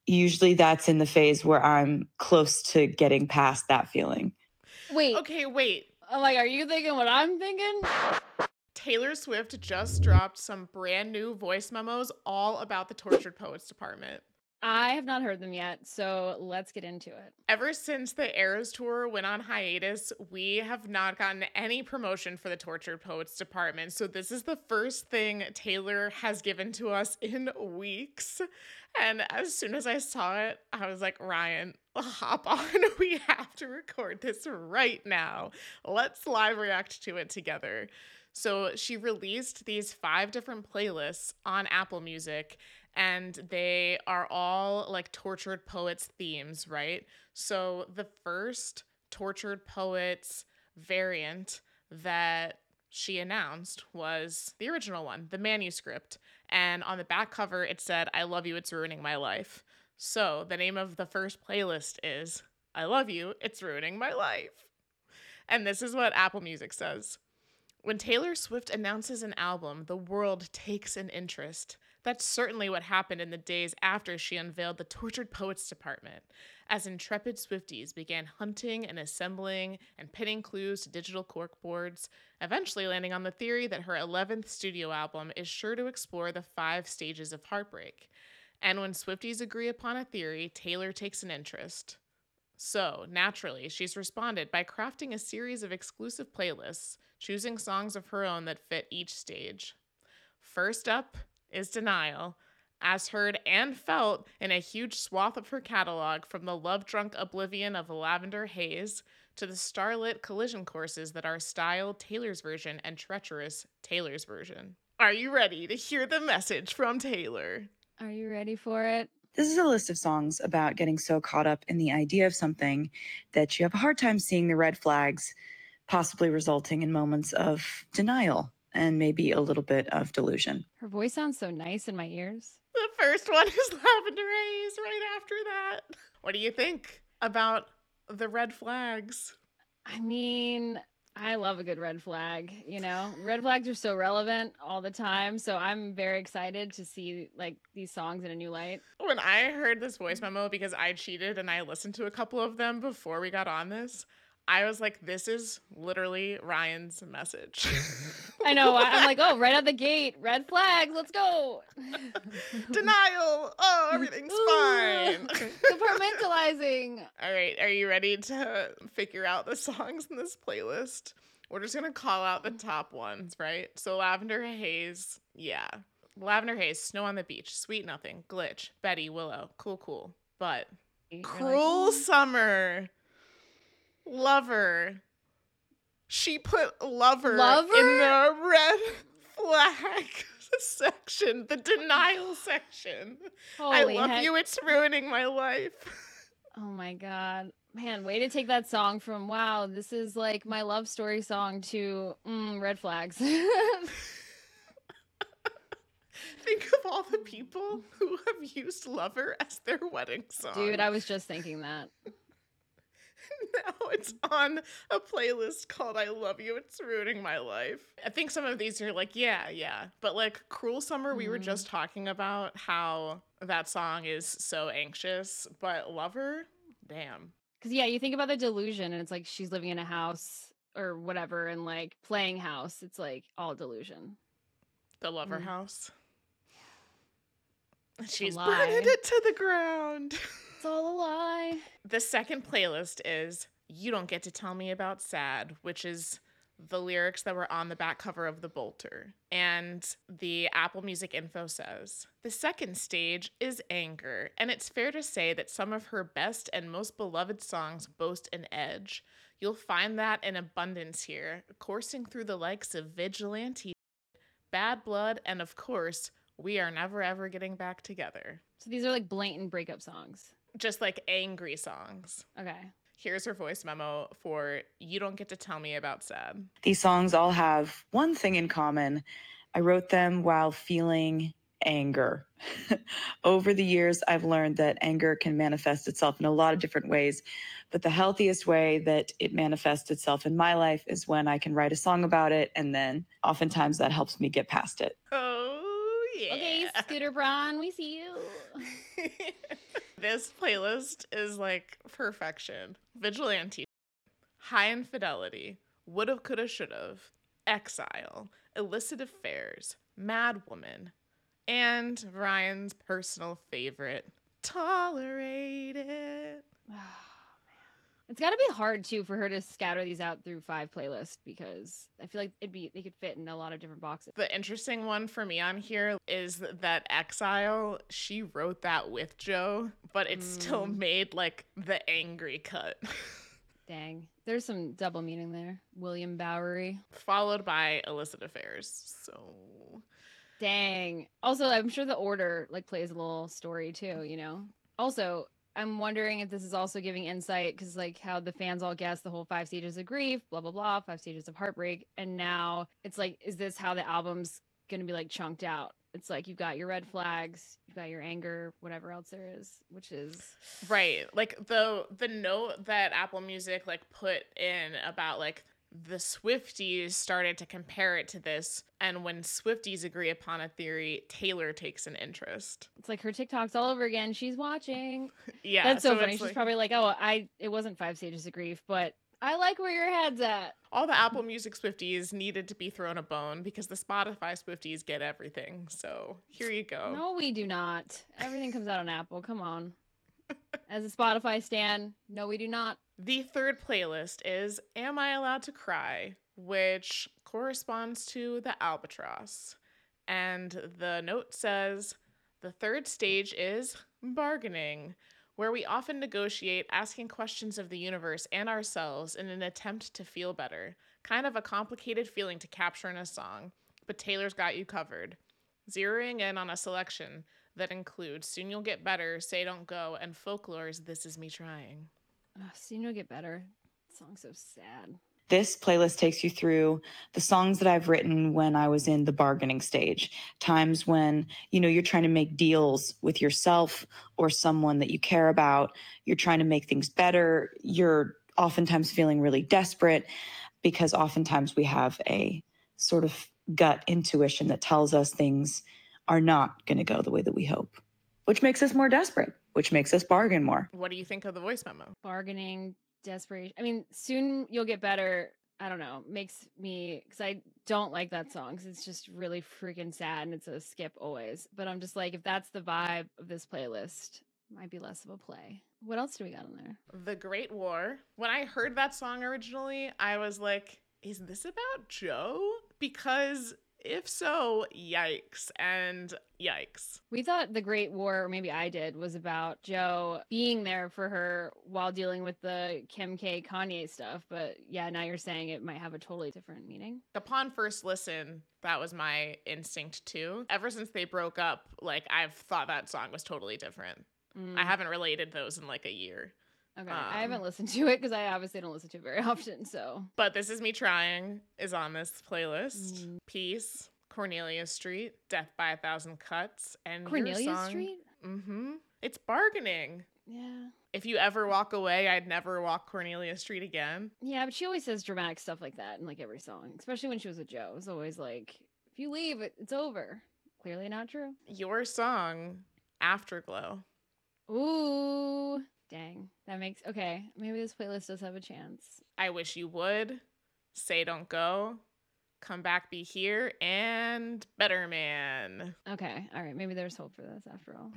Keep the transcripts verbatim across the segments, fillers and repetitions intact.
usually that's in the phase where I'm close to getting past that feeling. Wait. Okay, wait. I'm like, are you thinking what I'm thinking? Taylor Swift just dropped some brand new voice memos all about the Tortured Poets Department. I have not heard them yet, so let's get into it. Ever since the Eras Tour went on hiatus, we have not gotten any promotion for the Tortured Poets Department. So this is the first thing Taylor has given to us in weeks. And as soon as I saw it, I was like, Ryan, hop on. We have to record this right now. Let's live react to it together. So she released these five different playlists on Apple Music, and they are all like Tortured Poets themes, right? So the first Tortured Poets variant that she announced was the original one, the manuscript. And on the back cover, it said, I love you, it's ruining my life. So the name of the first playlist is I love you, it's ruining my life. And this is what Apple Music says. When Taylor Swift announces an album, the world takes an interest. That's certainly what happened in the days after she unveiled the Tortured Poets Department, as intrepid Swifties began hunting and assembling and pinning clues to digital corkboards, eventually landing on the theory that her eleventh studio album is sure to explore the five stages of heartbreak. And when Swifties agree upon a theory, Taylor takes an interest. So, naturally, she's responded by crafting a series of exclusive playlists, choosing songs of her own that fit each stage. First up is Denial, as heard and felt in a huge swath of her catalog, from the love-drunk oblivion of Lavender Haze to the starlit collision courses that are styled Taylor's version and treacherous Taylor's version. Are you ready to hear the message from Taylor? Are you ready for it? This is a list of songs about getting so caught up in the idea of something that you have a hard time seeing the red flags, possibly resulting in moments of denial and maybe a little bit of delusion. Her voice sounds so nice in my ears. The first one is Lavender Haze right after that. What do you think about the red flags? I mean, I love a good red flag, you know? Red flags are so relevant all the time, so I'm very excited to see like these songs in a new light. When I heard this voice memo, because I cheated and I listened to a couple of them before we got on this, I was like, this is literally Ryan's message. I know. I'm like, oh, right out the gate, red flags, let's go. Denial. Oh, everything's fine. Compartmentalizing. All right. Are you ready to figure out the songs in this playlist? We're just going to call out the top ones, right? So Lavender Haze. Yeah. Lavender Haze, Snow on the Beach, Sweet Nothing, Glitch, Betty, Willow, Cool Cool. But You're Cruel like, Summer, Lover. She put Lover, Lover? in the red flag section, the denial section. Holy I love heck. you, it's ruining my life. Oh my God. Man, way to take that song from, wow, this is like my love story song, to mm, red flags. Think of all the people who have used Lover as their wedding song. Dude, I was just thinking that. Now it's on a playlist called I Love You, It's Ruining My Life. I think some of these are like, yeah, yeah. But like Cruel Summer, mm. we were just talking about how that song is so anxious. But Lover, damn. Because, yeah, you think about the delusion and it's like she's living in a house or whatever and like playing house. It's like all delusion. The Lover mm. house. She's lie. burning it to the ground. It's all a lie. The second playlist is You Don't Get to Tell Me About Sad, which is the lyrics that were on the back cover of the Bolter. And the Apple Music info says, the second stage is Anger, and it's fair to say that some of her best and most beloved songs boast an edge. You'll find that in abundance here, coursing through the likes of Vigilante, Bad Blood, and of course, We Are Never Ever Getting Back Together. So these are like blatant breakup songs. Just like angry songs. Okay. Here's her voice memo for You Don't Get to Tell Me About Sad. These songs all have one thing in common. I wrote them while feeling anger. Over the years, I've learned that anger can manifest itself in a lot of different ways, but the healthiest way that it manifests itself in my life is when I can write a song about it, and then oftentimes that helps me get past it. Oh, yeah. Okay, Scooter Braun, we see you. This playlist is like perfection. Vigilante, High Infidelity, Woulda, Coulda, Shoulda, Exile, Illicit Affairs, Mad Woman, and Ryan's personal favorite, Tolerated. It's got to be hard too for her to scatter these out through five playlists because I feel like it'd be they could fit in a lot of different boxes. The interesting one for me on here is that Exile, she wrote that with Joe, but it mm. still made like the angry cut. Dang. There's some double meaning there. William Bowery. Followed by Illicit Affairs. So dang. Also, I'm sure the order like plays a little story too, you know? Also, I'm wondering if this is also giving insight because like how the fans all guessed the whole five stages of grief, blah, blah, blah, five stages of heartbreak. And now it's like, is this how the album's going to be like chunked out? It's like you've got your red flags, you've got your anger, whatever else there is, which is right. Like the the note that Apple Music like put in about like the Swifties started to compare it to this, and when Swifties agree upon a theory, Taylor takes an interest. It's like her TikToks all over again. She's watching. Yeah, that's so, so funny. She's like, probably like, "Oh, I it wasn't five stages of grief, but I like where your head's at." All the Apple Music Swifties needed to be thrown a bone because the Spotify Swifties get everything. So here you go. No, we do not. Everything comes out on Apple. Come on. As a Spotify stan, no, we do not. The third playlist is Am I Allowed to Cry, which corresponds to the Albatross. And the note says, the third stage is bargaining, where we often negotiate asking questions of the universe and ourselves in an attempt to feel better. Kind of a complicated feeling to capture in a song, but Taylor's got you covered. Zeroing in on a selection that includes Soon You'll Get Better, Say Don't Go, and Folklore's This Is Me Trying. Oh, Soon You'll Get Better. That song's so sad. This playlist takes you through the songs that I've written when I was in the bargaining stage. Times when, you know, you're trying to make deals with yourself or someone that you care about. You're trying to make things better. You're oftentimes feeling really desperate because oftentimes we have a sort of gut intuition that tells us things are not going to go the way that we hope, which makes us more desperate, which makes us bargain more. What do you think of the voice memo? Bargaining, desperation. I mean, Soon You'll Get Better, I don't know, makes me, because I don't like that song because it's just really freaking sad and it's a skip always. But I'm just like, if that's the vibe of this playlist, it might be less of a play. What else do we got on there? The Great War. When I heard that song originally, I was like, is this about Joe? Because if so, yikes and yikes. We thought The Great War, or maybe I did, was about Joe being there for her while dealing with the Kim K Kanye stuff. But yeah, now you're saying it might have a totally different meaning. Upon first listen, that was my instinct too. Ever since they broke up, like I've thought that song was totally different. Mm. I haven't related those in like a year. Okay, um, I haven't listened to it because I obviously don't listen to it very often, so. But This Is Me Trying is on this playlist. Mm. Peace, Cornelia Street, Death by a Thousand Cuts, and Cornelia your song, Street? Mm-hmm. It's bargaining. Yeah. If you ever walk away, I'd never walk Cornelia Street again. Yeah, but she always says dramatic stuff like that in like every song, especially when she was with Joe. It was always like, if you leave, it, it's over. Clearly not true. Your song, Afterglow. Ooh. Dang, that makes, okay, maybe this playlist does have a chance. I Wish You Would, Say Don't Go, Come Back Be Here, and Better Man. Okay, all right, maybe there's hope for this after all.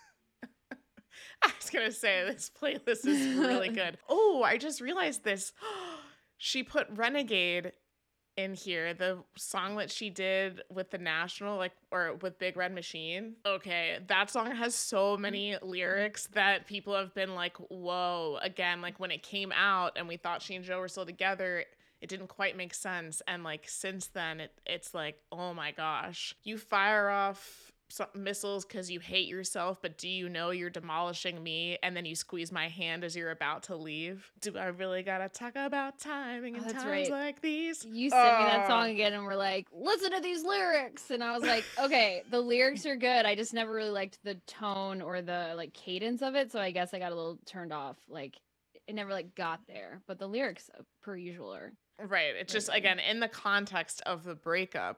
I was going to say, this playlist is really good. Oh, I just realized this. She put Renegade in here, the song that she did with the National, like, or with Big Red Machine. Okay, that song has so many lyrics that people have been like, whoa. Again, like when it came out and we thought she and Joe were still together, it didn't quite make sense. And like since then, it it's like, oh my gosh. You fire off some missiles because you hate yourself, but do you know you're demolishing me? And then you squeeze my hand as you're about to leave. Do I really gotta talk about timing in oh, times right. like these? You sent uh, me that song again and we're like, listen to these lyrics. And I was like, okay, the lyrics are good. I just never really liked the tone or the like cadence of it. So I guess I got a little turned off. Like it never like got there, but the lyrics per usual are right. It's just, again, in the context of the breakup,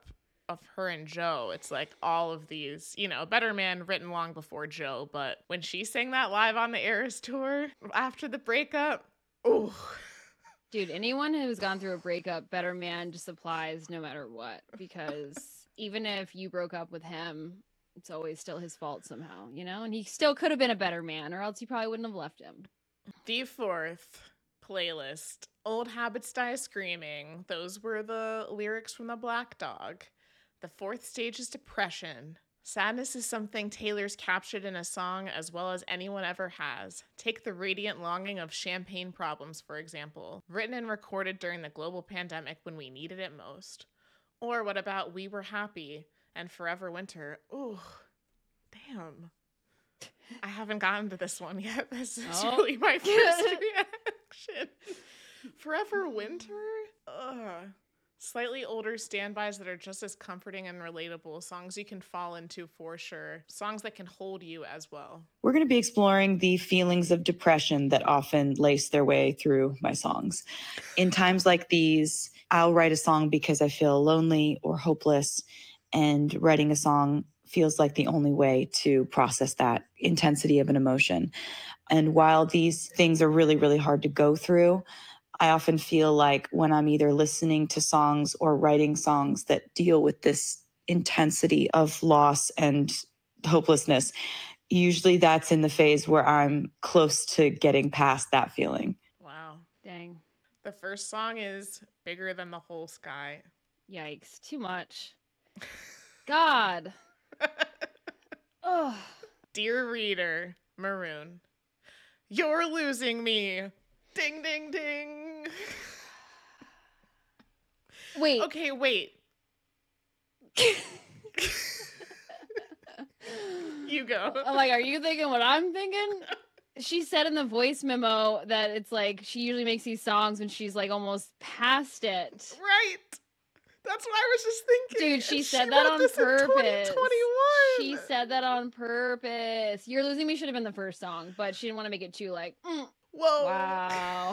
of her and Joe. It's like all of these, you know, Better Man written long before Joe, but when she sang that live on the Eras tour after the breakup, oh. Dude, anyone who's gone through a breakup, Better Man just applies no matter what, because even if you broke up with him, it's always still his fault somehow, you know? And he still could have been a better man, or else you probably wouldn't have left him. The fourth playlist, Old Habits Die Screaming. Those were the lyrics from the Black Dog. The fourth stage is depression. Sadness is something Taylor's captured in a song as well as anyone ever has. Take the radiant longing of Champagne Problems, for example, written and recorded during the global pandemic when we needed it most. Or what about We Were Happy and Forever Winter? Ooh, damn. I haven't gotten to this one yet. This is Oh. really my first reaction. Forever Winter? Ugh. Slightly older standbys that are just as comforting and relatable. Songs you can fall into for sure. Songs that can hold you as well. We're going to be exploring the feelings of depression that often lace their way through my songs. In times like these, I'll write a song because I feel lonely or hopeless, and writing a song feels like the only way to process that intensity of an emotion. And while these things are really, really hard to go through, I often feel like when I'm either listening to songs or writing songs that deal with this intensity of loss and hopelessness, usually that's in the phase where I'm close to getting past that feeling. Wow. Dang. The first song is Bigger Than the Whole Sky. Yikes. Too much. God. Ugh. Dear Reader, Maroon. You're losing me. Ding, ding, ding. Wait. Okay, wait. You go. I'm like, are you thinking what I'm thinking? She said in the voice memo that it's like she usually makes these songs when she's like almost past it. Right. That's what I was just thinking. Dude, she And said that wrote on this in purpose. twenty twenty-one. She said that on purpose. You're Losing Me should have been the first song, but she didn't want to make it too like, mm. Whoa. Wow.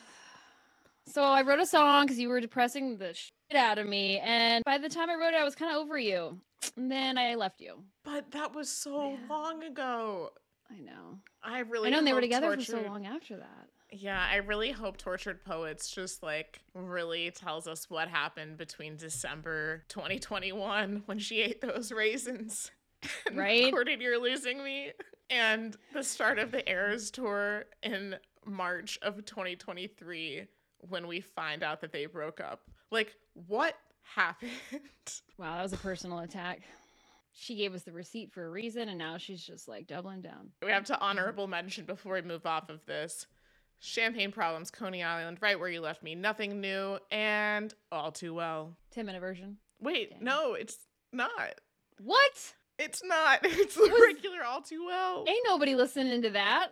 So I wrote a song because you were depressing the shit out of me, and by the time I wrote it, I was kind of over you. And then I left you. But that was so Yeah. long ago. I know. I really I know, and they were hope together Tortured... for so long after that. Yeah, I really hope Tortured Poets just like really tells us what happened between December twenty twenty-one when she ate those raisins and Right? recorded You're Losing Me, and the start of the Eras tour in March of twenty twenty-three when we find out that they broke up. Like, what happened? Wow, that was a personal attack. She gave us the receipt for a reason, and now she's just like doubling down. We have to honorable mention before we move off of this. Champagne Problems, Coney Island, Right Where You Left Me, Nothing New, and All Too Well. ten minute version. Wait, Dang. no, it's not. What? It's not. It's the Was- regular All Too Well. Ain't nobody listening to that.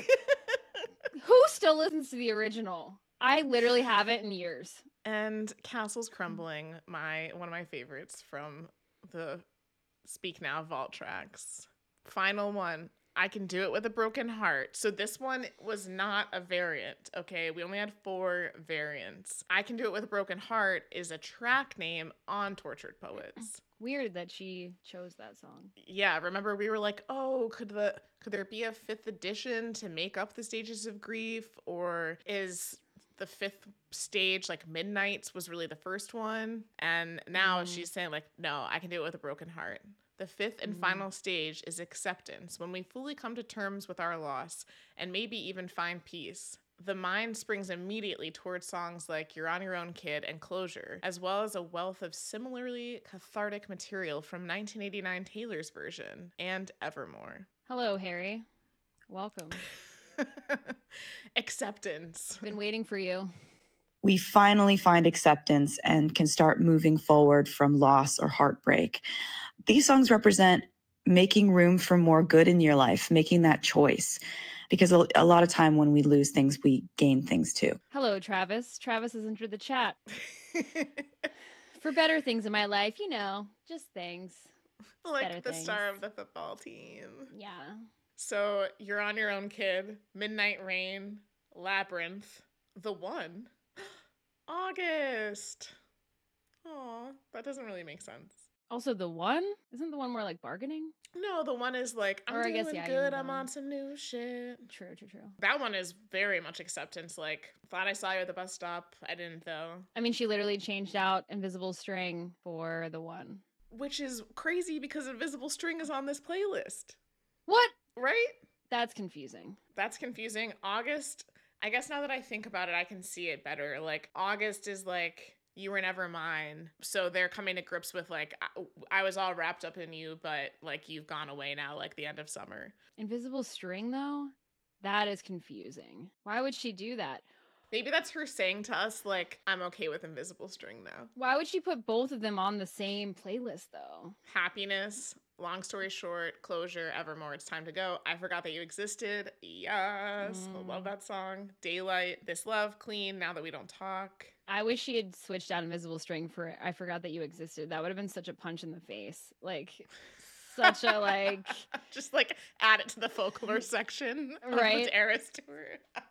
Who still listens to the original? I literally haven't in years. And Castles Crumbling, my one of my favorites from the Speak Now vault tracks. Final one. I Can Do It With a Broken Heart. So this one was not a variant, okay? We only had four variants. I Can Do It With a Broken Heart is a track name on Tortured Poets. Weird that she chose that song. Yeah, remember we were like, oh, could the could there be a fifth edition to make up the stages of grief? Or is the fifth stage like Midnights was really the first one? And now Mm. she's saying like, no, I can do it with a broken heart. The fifth and Mm. final stage is acceptance, when we fully come to terms with our loss and maybe even find peace. The mind springs immediately towards songs like You're On Your Own, Kid and Closure, as well as a wealth of similarly cathartic material from nineteen eighty-nine Taylor's version and Evermore. Hello, Harry. Welcome. Acceptance. Been waiting for you. We finally find acceptance and can start moving forward from loss or heartbreak. These songs represent making room for more good in your life, making that choice. Because a, a lot of time when we lose things, we gain things too. Hello, Travis. Travis has entered the chat. For better things in my life, you know, just things. Like Better the star things. of the football team. Yeah. So You're On Your Own, Kid, Midnight Rain, Labyrinth, The One, August. Aw, that doesn't really make sense. Also, the one isn't the one more like bargaining? No, the one is like, I'm Or I doing guess, yeah, you good. know I'm that on one. some new shit. True, true, true. That one is very much acceptance. Like, thought I saw you at the bus stop. I didn't, though. I mean, she literally changed out Invisible String for the one. Which is crazy because Invisible String is on this playlist. What? Right? That's confusing. That's confusing. August, I guess now that I think about it, I can see it better. Like, August is like, you were never mine. So they're coming to grips with like, I, I was all wrapped up in you, but like you've gone away now, like the end of summer. Invisible String, though? That is confusing. Why would she do that? Maybe that's her saying to us, like, I'm okay with Invisible String now. Why would she put both of them on the same playlist, though? Happiness, long story short, Closure, Evermore, It's Time to Go. I Forgot That You Existed. Yes, Mm. I love that song. Daylight, This Love, Clean, Now That We Don't Talk. I wish she had switched out Invisible String for I Forgot That You Existed. That would have been such a punch in the face. Like, such a, like... Just, like, add it to the folklore section of Right. the Eras tour.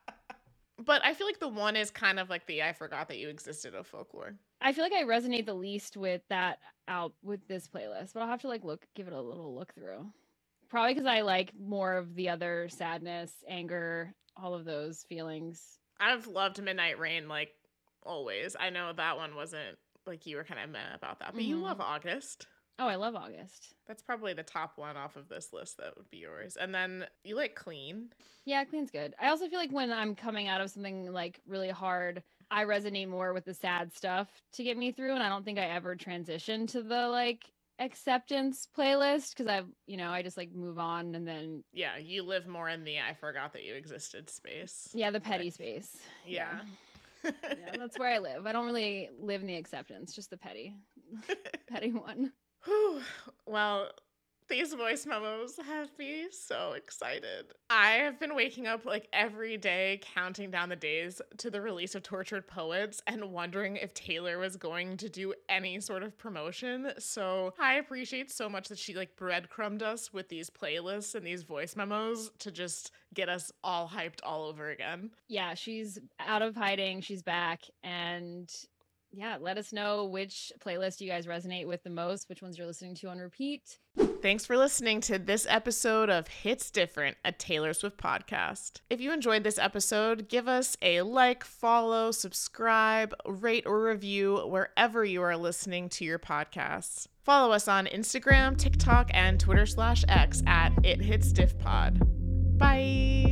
But I feel like the one is kind of like the I Forgot That You Existed of folklore. I feel like I resonate the least with that out with this playlist, but I'll have to like look, give it a little look through. Probably because I like more of the other sadness, anger, all of those feelings. I've loved Midnight Rain, like, always. I know that one wasn't, like, you were kind of meh about that, but you Mhm. love August. Oh, I love August. That's probably the top one off of this list that would be yours. And then you like Clean. Yeah, Clean's good. I also feel like when I'm coming out of something like really hard, I resonate more with the sad stuff to get me through. And I don't think I ever transition to the like acceptance playlist because I've, you know, I just like move on and then, Yeah, you live more in the I Forgot That You Existed space. yeah, the petty space. Yeah. Yeah, yeah that's where I live. I don't really live in the acceptance, just the petty, petty one. Whew. Well, these voice memos have me so excited. I have been waking up like every day counting down the days to the release of Tortured Poets and wondering if Taylor was going to do any sort of promotion. So I appreciate so much that she like breadcrumbed us with these playlists and these voice memos to just get us all hyped all over again. Yeah, she's out of hiding. She's back. And yeah, let us know which playlist you guys resonate with the most, which ones you're listening to on repeat. Thanks for listening to this episode of Hits Different, a Taylor Swift podcast. If you enjoyed this episode, give us a like, follow, subscribe, rate, or review wherever you are listening to your podcasts. Follow us on Instagram, TikTok, and Twitter slash X at It Hits Diff Pod. Bye.